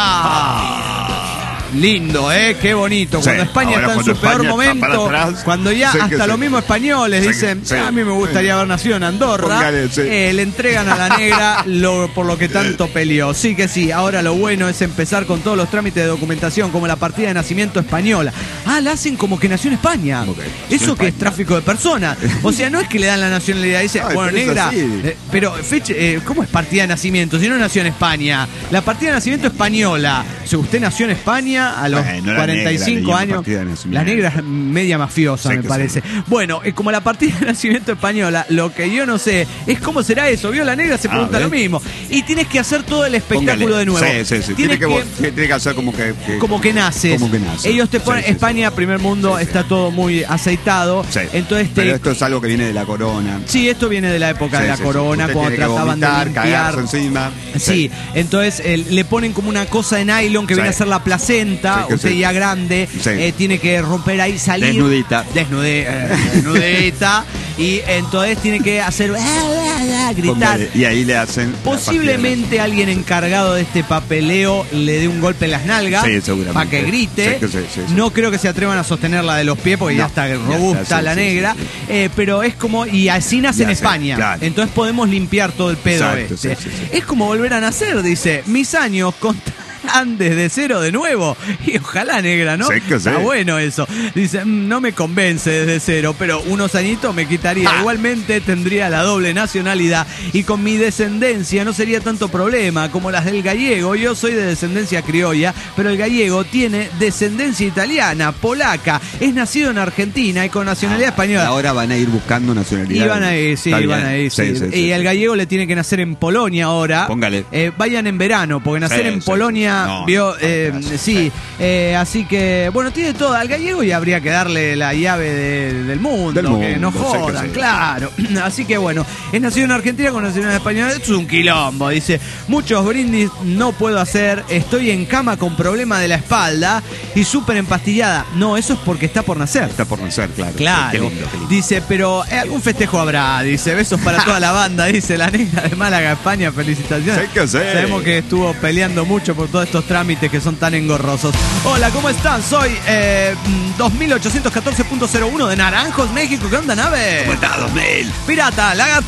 Ah. Lindo, ¿eh? Qué bonito. Cuando sí, España está en su España peor momento, atrás, cuando ya sí hasta los mismos españoles sí, dicen, sí, a mí me gustaría sí. haber nacido en Andorra, Póngale, sí. eh, le entregan a la negra lo, por lo que tanto peleó. Sí que sí, ahora lo bueno es empezar con todos los trámites de documentación, como la partida de nacimiento española. Ah, la hacen como que nació en España. Okay. Eso que España. Es tráfico de personas. O sea, no es que le dan la nacionalidad, dice, no, bueno, negra, eh, pero fecha, eh, ¿cómo es partida de nacimiento? Si no nació en España. La partida de nacimiento española. Si usted nació en España, a los bueno, cuarenta y cinco años, la negra es media mafiosa, sé me parece. Sí. Bueno, es como la partida de nacimiento española, lo que yo no sé es cómo será eso. Vio, la negra se pregunta ah, lo mismo. Y tienes que hacer todo el espectáculo Póngale. de nuevo. Sí, sí, sí. Tiene que, que, tiene que hacer como que, que como que naces. Como que naces. Ellos te ponen, sí, sí, España, sí. primer mundo, sí, sí. está todo muy aceitado. Sí. Entonces te, Pero esto es algo que viene de la corona. Sí, esto viene de la época sí, de la sí, corona, sí. cuando trataban vomitar, de limpiar. Encima. Sí, sí. Entonces eh, le ponen como una cosa de nylon que sí. viene a ser la placenta. Sí, usted sí. ya grande, sí. eh, tiene que romper ahí, salir. Desnudita. Desnude, eh, desnudita. Y entonces tiene que hacer gritar. Póngale, y ahí le hacen. Posiblemente alguien encargado de este papeleo le dé un golpe en las nalgas sí, para que grite. Sí, sí, sí, sí. No creo que se atrevan a sostenerla de los pies porque no, ya está robusta ya está, sí, la sí, negra. Sí, sí. Eh, pero es como, y así nace en España. Claro. Entonces podemos limpiar todo el pedo Exacto, este. Sí, sí, sí. Es como volver a nacer, dice. Mis años contan desde cero de nuevo. Y ojalá, negra, ¿no? Sí que sí. Está bueno eso. Dice, no me convence desde cero, pero unos añitos me quitaría. Ah. Igualmente tendría la doble nacionalidad y con mi descendencia no sería tanto problema como las del gallego. Yo soy de descendencia criolla, pero el gallego tiene descendencia italiana, polaca, es nacido en Argentina y con nacionalidad ah, española. Ahora van a ir buscando nacionalidad. Y van a ir, sí, van a ir. Sí, sí, sí, y sí, el gallego sí. le tiene que nacer en Polonia ahora. Póngale. Eh, vayan en verano, porque nacer sí, en sí, Polonia... No, vio, eh, sí, eh, así que bueno, tiene todo al gallego y habría que darle la llave de, del mundo, del mundo, que no jodan, que claro. Así que bueno, es nacido en Argentina con nacionalidad española, esto es un quilombo, dice, muchos brindis no puedo hacer, estoy en cama con problema de la espalda y súper empastillada. No, eso es porque está por nacer. Está por nacer, claro. Claro. Qué lindo, qué lindo. Dice, pero eh, algún festejo habrá, dice, besos para toda la banda, dice la negra de Málaga, España, felicitaciones. Sí que sí. Sabemos que estuvo peleando mucho por todos estos trámites que son tan engorrosos. Hola, ¿cómo están? Soy eh, dos mil ochocientos catorce punto cero uno de Naranjos, México. ¿Qué onda, nave? ¿Cómo está, dos mil? Pirata, la...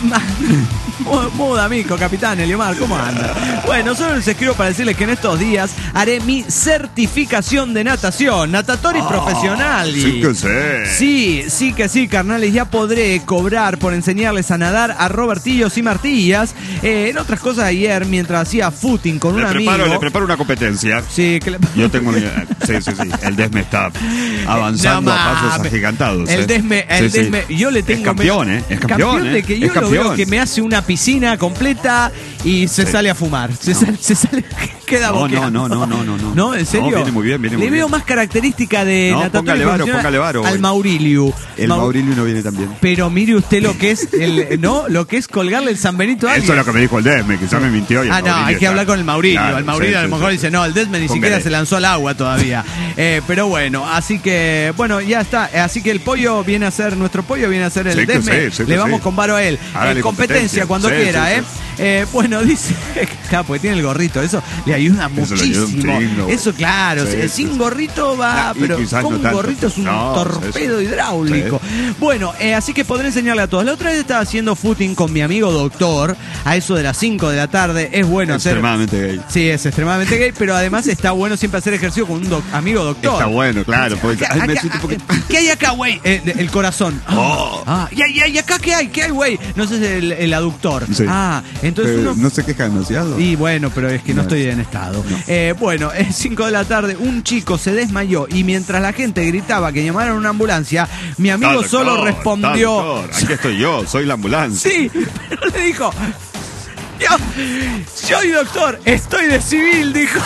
Muda, amigo, capitán Eliomar, ¿cómo anda? Bueno, solo les escribo para decirles que en estos días haré mi certificación de natación, natatori oh, profesional. Sí que sí. Sí, sí que sí, carnales, ya podré cobrar por enseñarles a nadar a Robertillos y Martillas. Eh, en otras cosas, ayer, mientras hacía footing con le un preparo, amigo... Le preparo una competencia. Sí, que le... Yo tengo una... Sí, sí, sí. El Desme está avanzando no, a pasos agigantados. El ¿eh? Desme, el sí, Desme, sí. yo le tengo... Es campeón, ¿eh? Es campeón, campeón de que yo es lo campeón. veo que me hace una piscina completa y se sí. sale a fumar. Se, no. sale, se sale, queda no, boqueando. no, no, no, no, no. ¿No? ¿En serio? No, viene muy bien, viene muy Le bien. veo más característica de no, natatori póngale varo, póngale varo, al Mauriliu. El Maur... Mauriliu no viene tan bien. Pero mire usted lo que es el, ¿no? Lo que es colgarle el San Benito a alguien. Eso es lo que me dijo el Desme, quizás me mintió. Y el ah, no, hay que está... hablar con el Mauricio. Claro, el Mauricio sí, a lo mejor sí, dice, no, el Desme ni póngale. Siquiera se lanzó al agua todavía. eh, pero bueno, así que, bueno, ya está. Así que el pollo viene a ser, nuestro pollo viene a ser el sí Desme. Sí, sí, Le vamos sí. con varo a él. En competencia, competencia, cuando sí, quiera, sí, ¿eh? Eh, bueno, dice, claro, porque tiene el gorrito, eso le ayuda Eso muchísimo. le ayuda un chingo. Eso, claro, Sí, si- sí, sin sí. gorrito va, Ah, y pero quizás con no un tanto. gorrito es un No, torpedo sí, sí. hidráulico. Bueno, eh, así que podré enseñarle a todos. La otra vez estaba haciendo footing con mi amigo doctor, a eso de las cinco de la tarde. Es bueno hacer... Extremadamente gay. Sí, es extremadamente gay, pero además está bueno siempre hacer ejercicio con un doc- amigo doctor. Está bueno, claro. Porque, Acá- ay, me acá- siento un poquito- ¿Qué hay acá, güey? Eh, de- el corazón. Ah, Oh. ah, ¿y, y- y acá qué hay? ¿Qué hay, güey? No sé, es el, el aductor. Sí. Ah, entonces Pero uno... no se queja demasiado. Y bueno, pero es que no No. estoy en estado. Eh, bueno, es cinco de la tarde, un chico se desmayó y mientras la gente gritaba que llamaran una ambulancia, mi Está, amigo doctor, solo está, respondió... doctor, aquí estoy yo, soy la ambulancia. Sí, pero le dijo... Yo soy doctor, estoy de civil, dijo.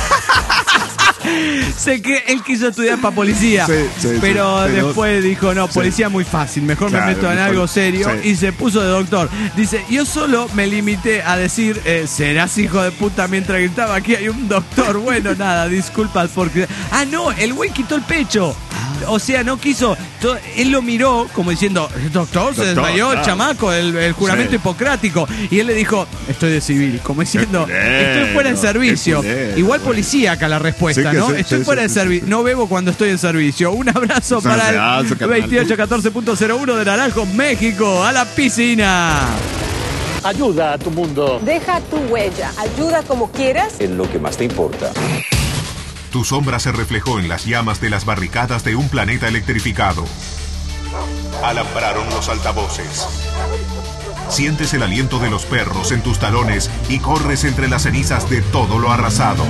Sé que él quiso estudiar para policía, Sí, sí, sí, pero pero- después dijo, no, policía muy fácil, mejor Claro, me meto en mejor- algo serio, sí. y se puso de doctor. Dice, yo solo me limité a decir, eh, serás hijo de puta mientras gritaba, aquí hay un doctor. Bueno, nada, disculpas porque... Ah, no, el güey quitó el pecho. O sea, no quiso. to- Él lo miró como diciendo, doctor, se Doctor, desmayó el claro. chamaco, el, el juramento Sí. hipocrático. Y él le dijo, estoy de civil, como diciendo, culero, estoy fuera de servicio. qué culero, Igual güey. policía acá la respuesta, Sí que ¿no? sí, Estoy sí, fuera sí, de sí, servicio. sí. No bebo cuando estoy en servicio. Un abrazo Es un para abrazo, el carnal. veintiocho catorce punto cero uno de Naranjo, México, a la piscina. Ayuda a tu mundo. Deja tu huella. Ayuda como quieras. En lo que más te importa. Tu sombra se reflejó en las llamas de las barricadas de un planeta electrificado. Alambraron los altavoces. Sientes el aliento de los perros en tus talones y corres entre las cenizas de todo lo arrasado.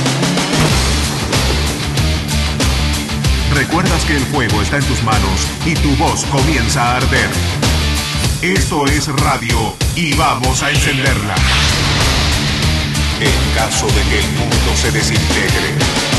Recuerdas que el fuego está en tus manos y tu voz comienza a arder. Esto es radio y vamos a encenderla. En caso de que el mundo se desintegre.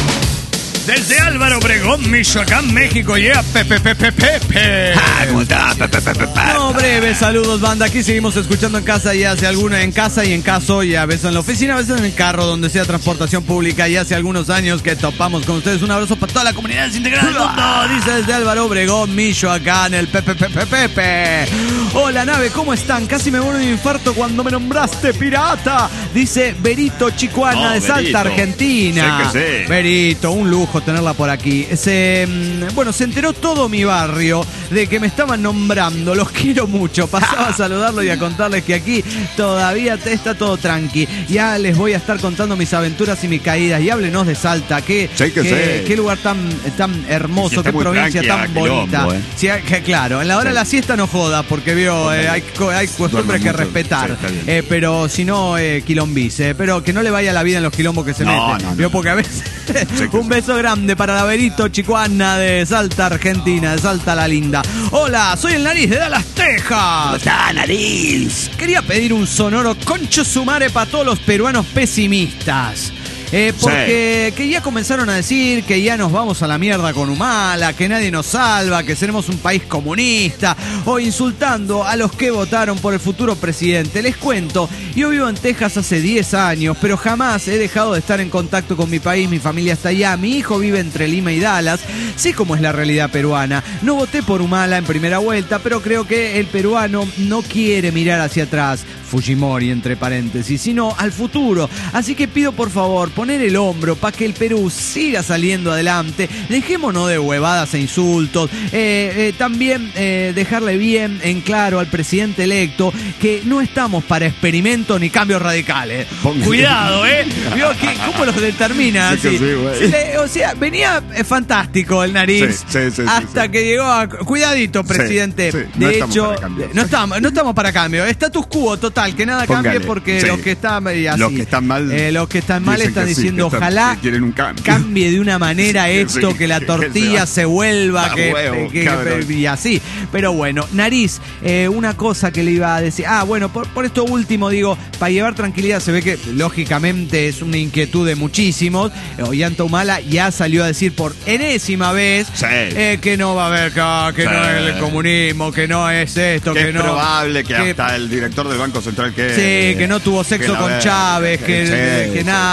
Desde Álvaro Obregón, Michoacán, México, yeah, Pepe, Pepe, Pepe. Ah, ¿cómo está? Pa, pa, pa, pa, pa. No, breves saludos, banda. Aquí seguimos escuchando en casa y hace alguna en casa y en caso y a veces en la oficina, a veces en el carro, donde sea transportación pública. Y hace algunos años que topamos con ustedes. Un abrazo para toda la comunidad desintegrada del mundo. Dice desde Álvaro Obregón, Michoacán, el Pepe, Pepe, Pepe. Hola, nave, ¿cómo están? Casi me muero de un infarto cuando me nombraste pirata. Dice Berito Chicuana No, de Salta, Berito. Argentina. Sé que sí. Berito, un lujo tenerla por aquí. Se, mm, bueno, se enteró todo mi barrio de que me estaban nombrando. Los quiero mucho. Pasaba a saludarlo y a contarles que aquí todavía te- está todo tranqui. Ya les voy a estar contando mis aventuras y mis caídas. Y háblenos de Salta. Qué, Sí que qué, sí. qué lugar tan, tan Y hermoso, si está qué muy provincia tranqui, tan a quilombo, bonita. eh. Sí, que, claro, en la hora de Sí. la siesta no joda, porque vio, eh, hay, co- hay costumbres que mucho. respetar. Sí, está bien. Eh, pero si no, eh, quilombice. Eh, pero que no le vaya la vida en los quilombos que se No, mete. no, no. Vio, porque a veces. Sí que Un sí. beso grande para la Berito Chicuana de Salta, Argentina, de Salta la Linda. Hola, soy el Nariz de Dallas, ¿Cómo Texas. está, nariz? Quería pedir un sonoro concho sumare para todos los peruanos pesimistas. Eh, porque que ya comenzaron a decir que ya nos vamos a la mierda con Humala, que nadie nos salva, que seremos un país comunista, o insultando a los que votaron por el futuro presidente. Les cuento, yo vivo en Texas hace diez años, pero jamás he dejado de estar en contacto con mi país, mi familia está allá, mi hijo vive entre Lima y Dallas, sé cómo es la realidad peruana. No voté por Humala en primera vuelta, pero creo que el peruano no quiere mirar hacia atrás, Fujimori entre paréntesis, sino al futuro. Así que pido por favor poner el hombro para que el Perú siga saliendo adelante. Dejémonos de huevadas e insultos. Eh, eh, también eh, dejarle bien en claro al presidente electo que no estamos para experimentos ni cambios radicales. Ponga- Cuidado, ¿eh? ¿Vio que, ¿Cómo los determina? Sí que así? sí, güey. Se le- o sea, venía eh, fantástico el nariz Sí, sí, sí, sí, hasta sí. que llegó a... Cuidadito, presidente. sí. No De estamos hecho, para cambios. no estamos, no estamos para cambio. Status quo total, que nada cambie Póngale, porque sí. los que están y así, Los que están mal eh, los que están mal dicen están que sí, diciendo que están- ojalá que quieren un cambio. cambie de una manera Sí, esto, sí, que la que tortilla se se vuelva, a que, huevo, que- cabrón. y así. Pero bueno, nariz, eh, una cosa que le iba a decir. Ah, bueno, por, por esto último digo, para llevar tranquilidad, se ve que lógicamente es una inquietud de muchísimos. Eh, Ollanta Humala ya salió a decir por enésima vez Sí. eh, que no va a haber ca- que Sí. no es el comunismo, que no es esto, Que que, es no. probable que, que- hasta el director del Banco Central que... Sí, que no tuvo sexo que la con ver- Chávez, que, sí, que sí. nada, que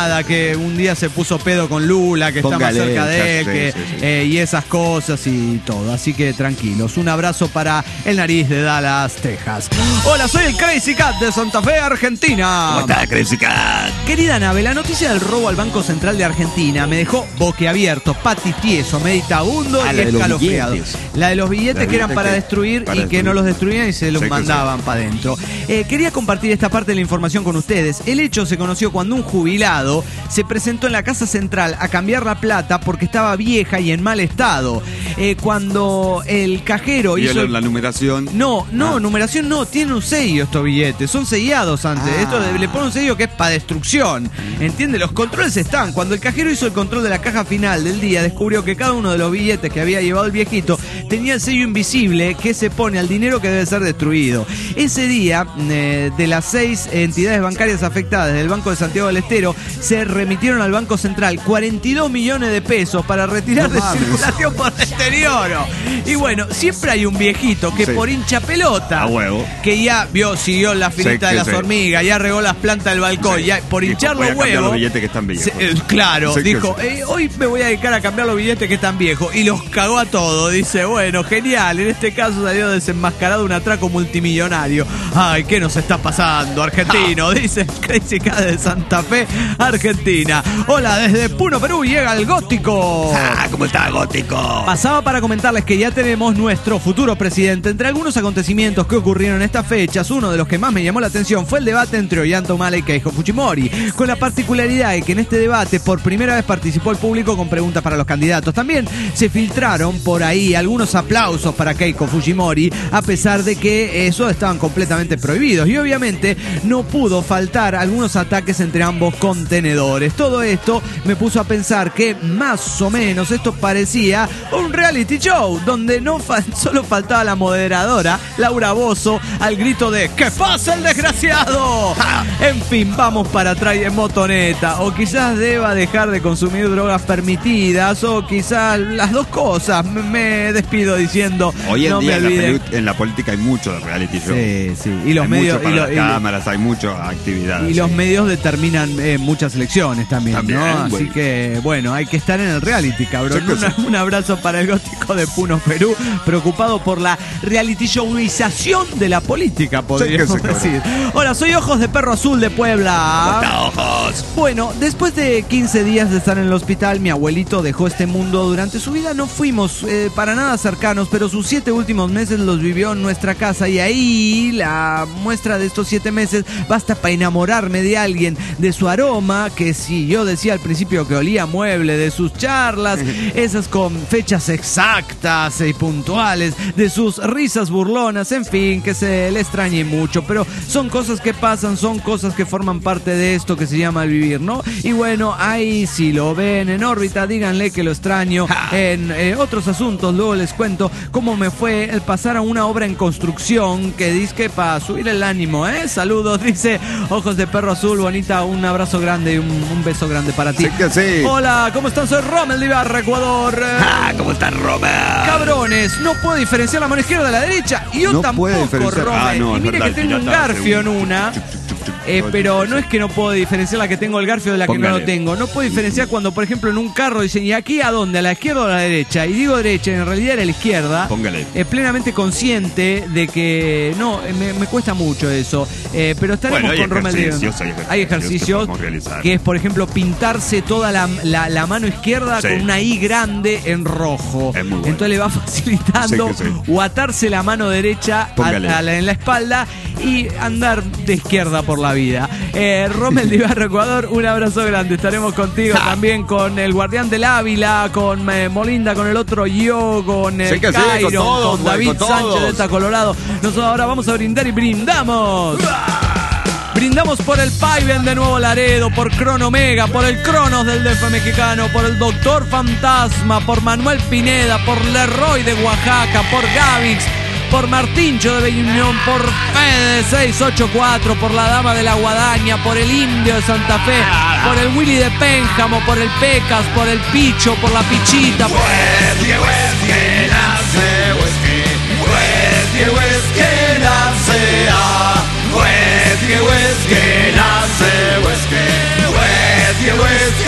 que un día se puso pedo con Lula, que Póngale, está más cerca de él, sí, que, sí, sí. eh, y esas cosas y todo. Así que tranquilos. Un abrazo para el nariz de Dallas, Texas. Hola, soy el Crazy Cat de Santa Fe, Argentina. ¿Cómo está, Crazy Cat? Querida nave, la noticia del robo al Banco Central de Argentina me dejó boquiabierto, patis-tieso, meditabundo Ah, y la de los escalofriado. billetes. La de los billetes La que eran billetes para que- destruir para y que destruir. no los destruían y se los Sí, que mandaban para adentro. Eh, quería compartir esta parte de la información con ustedes. El hecho se conoció cuando un jubilado se presentó en la Casa Central a cambiar la plata porque estaba vieja y en mal estado. Eh, cuando el cajero Y hizo... el- la numeración. No, no, Ah. numeración no, tiene un sello estos billetes, son sellados antes. Ah. Esto le, le pone un sello que es para destrucción. ¿Entiende? Los controles están. Cuando el cajero hizo el control de la caja final del día, descubrió que cada uno de los billetes que había llevado el viejito tenía el sello invisible que se pone al dinero que debe ser destruido. Ese día, eh, de las seis entidades bancarias afectadas del Banco de Santiago del Estero, se remitieron al Banco Central cuarenta y dos millones de pesos para retirar No de mames. circulación por deterioro. Y bueno, siempre hay un viejito que Sí. por hincha pelota, A huevo. que ya vio, siguió la filita Sí, de que las sí. hormigas, ya regó las plantas del balcón, Sí. ya por Dijo, hinchar voy a los cambiar huevos. los billetes que están viejos. se- eh, claro, Sí, que dijo, sí. eh, hoy me voy a dedicar a cambiar los billetes que están viejos. Y los cagó a todos. Dice, bueno, genial. En este caso salió desenmascarado un atraco multimillonario. Ay, ¿qué nos está pasando, argentino? Dice el Crazy Cat de Santa Fe, Argentina. Hola, desde Puno, Perú, llega el gótico. Ah, ¿cómo está, gótico? Pasaba para comentarles que ya tenemos nuestro futuro presidente. Entre algunos acontecimientos que ocurrieron en estas fechas, uno de los que más me llamó la atención fue el debate entre Ollanta Humala y Keiko Fujimori, con la particularidad de que en este debate por primera vez participó el público con preguntas para los candidatos. También se filtraron por ahí algunos aplausos para Keiko Fujimori, a pesar de que esos estaban completamente prohibidos. Y obviamente no pudo faltar algunos ataques entre ambos contenedores. Todo esto me puso a pensar que más o menos esto parecía un reality show, donde no fa- solo faltaba la moderadora, Laura Bozzo, al grito de ¡que pasa el desgraciado! En fin, vamos para atrás en motoneta. O quizás deba dejar de consumir drogas permitidas, o quizás las dos cosas. Me, me despido diciendo, Hoy en no día me en la, olviden. peli- en la política hay mucho de reality show. Sí, sí. Y los hay medios... mucho para y lo- las y- cámaras, hay muchas actividades. Y los sí. medios determinan eh, muchas elecciones también, También, ¿no? Así bueno. que, bueno, hay que estar en el reality, cabrón. Sí que Una- sí. un abrazo para el gótico de Puno, Perú, preocupado por la reality showización de la política, podríamos Sí que sí, decir. Hola, soy Ojos de Perro Azul de Puebla. Está, ojos. Bueno, después de quince días de estar en el hospital, mi abuelito dejó este mundo. Durante su vida no fuimos eh, para nada cercanos, pero sus siete últimos meses los vivió en nuestra casa, y ahí la muestra de estos siete meses basta para enamorarme de alguien, de su aroma, que si yo decía al principio que olía a mueble, de sus charlas, esas con fechas exactas y puntuales, de sus risas burlonas, en fin, que se le extrañe mucho, pero son cosas que pasan, son cosas que forman parte de esto que se llama el vivir, ¿no? Y bueno, ahí si lo ven en órbita, díganle que lo extraño. En eh, otros asuntos, luego les cuento cómo me fue el pasar a una obra en construcción que dice que para subir el ánimo, ¿eh? Saludos, dice Ojos de Perro Azul, bonita, un abrazo grande y un, un beso grande para ti. Sí que sí. Hola, ¿cómo están? Soy Rommel de Ibarra, Ecuador. Ah, ¿cómo está, Robert? Cabrones, no puedo diferenciar la mano izquierda de la derecha. Y yo No tampoco, puede diferenciar. Rommel. Ah, no, y es mire verdad, que tengo un pirata, garfio en seguro. una. Chuc, chuc, chuc, chuc. Eh, No, pero sí, no sí. es que no puedo diferenciar la que tengo el garfio de la que no Póngale. lo tengo. No puedo diferenciar cuando, por ejemplo, en un carro dicen, ¿y aquí a dónde? ¿A la izquierda o a la derecha? Y digo derecha, en realidad era la izquierda. Póngale. Eh, plenamente consciente de que no, eh, me, me cuesta mucho eso. Eh, pero estaremos Bueno, hay con Rommel ejercicios, Díaz. hay ejercicios Hay que ejercicios podemos realizar. que es, por ejemplo, pintarse toda la, la- la mano izquierda Sí. con una I grande en rojo. Es muy bueno. Entonces le va facilitando. Sí que sí. O atarse la mano derecha a- Póngale. a la- en la espalda y andar de izquierda por la vida. Eh, Rommel de Ibarra, Ecuador, un abrazo grande. Estaremos contigo también con el Guardián del Ávila, con eh, Molinda, con el otro yo, con el Sí que sí, con Cairo, todos, con güey, David con Sánchez todos. de esta Colorado. Nosotros ahora vamos a brindar y brindamos. Brindamos por el Paiven de Nuevo Laredo, por Crono Mega, por el Cronos del D F mexicano, por el Doctor Fantasma, por Manuel Pineda, por Leroy de Oaxaca, por Gavix, por Martincho de Beñunión, por Fede de seiscientos ochenta y cuatro, por la Dama de la Guadaña, por el Indio de Santa Fe, por el Willy de Pénjamo, por el Pecas, por el Picho, por la Pichita. Por... Que nace, pues que, pues que,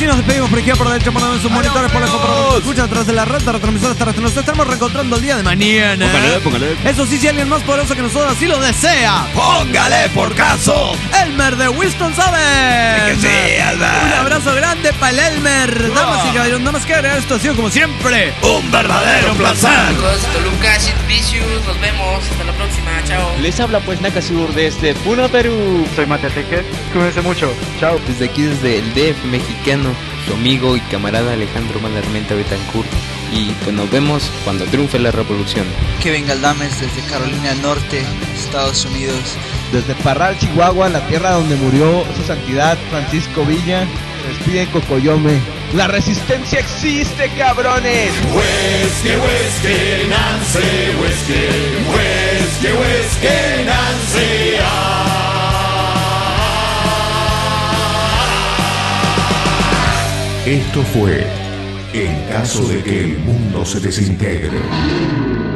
así nos despedimos por izquierda, por derecha, por sus monitores, por lejos, por donde escuchan atrás de la red de retransmisores terrestres. Nos estaremos reencontrando el día de mañana. Póngale, póngale. Eso sí, si alguien más poderoso que nosotros así lo desea, ¡Póngale por caso! Elmer de Winston Saben. Sí, que sí, Elmer. Un abrazo grande para el Elmer. Damas y caballeros, nada más que agregar, esto ha sido como siempre Un verdadero placer. Saludos de Toluca, Sid Vicious, nos vemos, hasta la próxima, chao. Les habla pues Nakasur desde Puno, Perú. Soy Mateteque, cuídense mucho, chao. Desde aquí, desde el D F mexicano, su amigo y camarada Alejandro Malarmenta Betancourt. Y pues nos vemos cuando triunfe la revolución. Kevin Galdames desde Carolina del Norte, Estados Unidos. Desde Parral, Chihuahua, la tierra donde murió su santidad Francisco Villa, se despide Cocoyome. ¡La resistencia existe, cabrones! Huesque, huesque, Nancy, huesque, huesque, huesque, Nancy. Esto fue En caso de que el mundo se desintegre.